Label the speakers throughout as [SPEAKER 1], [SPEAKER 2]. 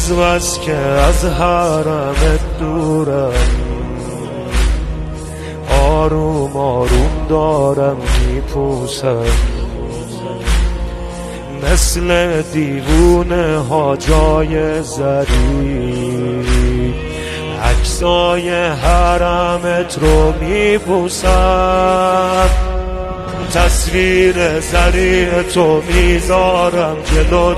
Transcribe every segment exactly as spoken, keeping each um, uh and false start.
[SPEAKER 1] از بس که از حرمت دورم، آروم آروم دارم میپوسم، مثل دیوونه ها جای زری عکسای حرمت رو میپوسم، تصویر زری تو میذارم جلو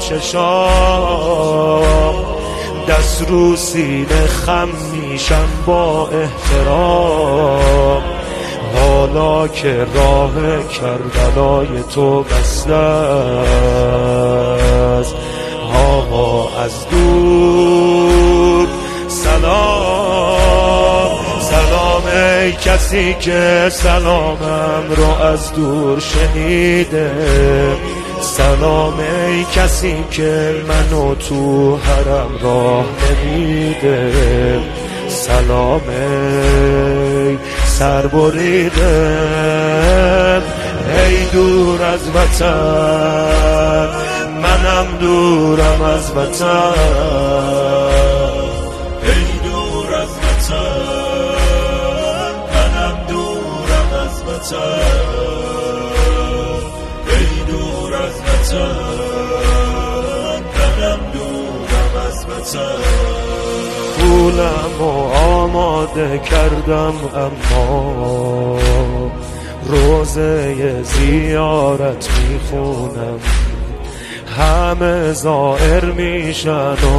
[SPEAKER 1] چشام، دست رو سینه خم میشم با احترام، حالا که راه کربلای تو بسته است. آقا از دور سلام، سلام ای کسی که سلامم رو از دور شنیده، سلام ای کسی که منو تو حرم راه نمیده، سلام ای سر بریده ای دور از وطن، منم دورم از وطن،
[SPEAKER 2] ای دور از وطن، منم دورم از وطن، ای دور از وطن، منم دورم از وطن.
[SPEAKER 1] پولم و آماده کردم اما روزه زیارت میخونم، همه زائر میشن و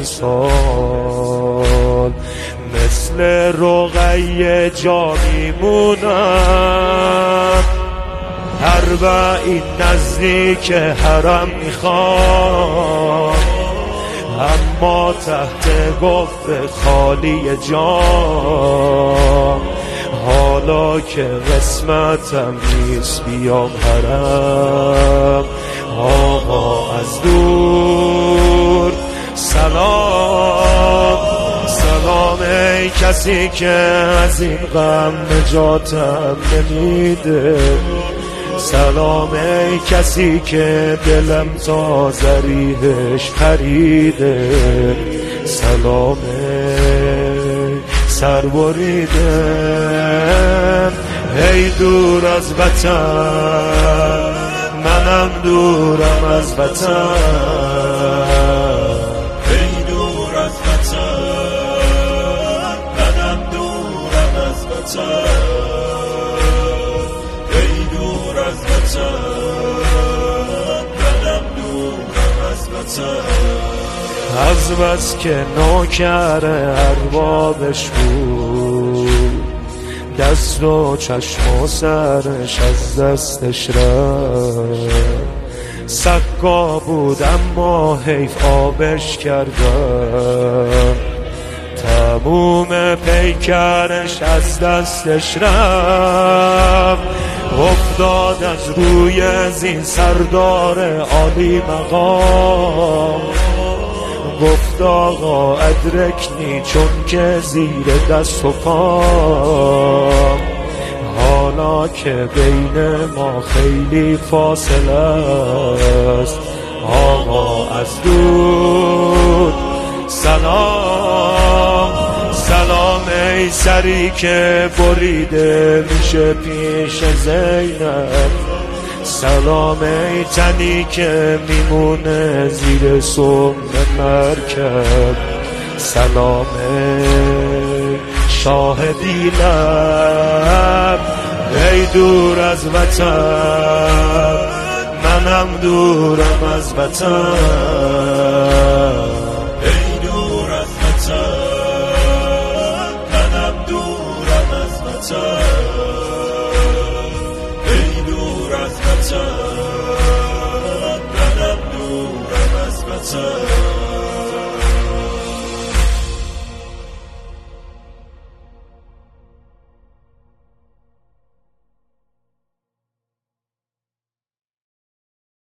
[SPEAKER 1] امسال مثل رقیه جا میمونم، اربعین نزدیک حرم میخوام، اما تحت گفت خالی جام، حالا که قسمتم نیست بیام حرم. آقا از دور سلام، سلام ای کسی که از این غم نجاتم نمیده، سلام ای کسی که دلم تا ذریحش پریده، سلام ای سر بریده ای دور از وطن، منم دورم از وطن،
[SPEAKER 2] ای دور از وطن، منم دورم از وطن، ای دور از وطن، منم دورم از وطن.
[SPEAKER 1] از بس که نوکر اربابش بود، دست و چشم و سرش از دستش رفت، سقا بود اما حیف آبش کردم، تموم پیکرش از دستش رفت، افتاد از روی زین سردار عالی مقام، گفت آقا ادرکنی چون که زیر دست و پام، حالا که بین ما خیلی فاصله است، آقا از دور سلام، سلام ای سری که بریده میشه پیش زینب، سلام ای تنی که میمونه زیر سم مرکب، سلام ای شاهدی لب ای دور از وطن، منم دورم از وطن،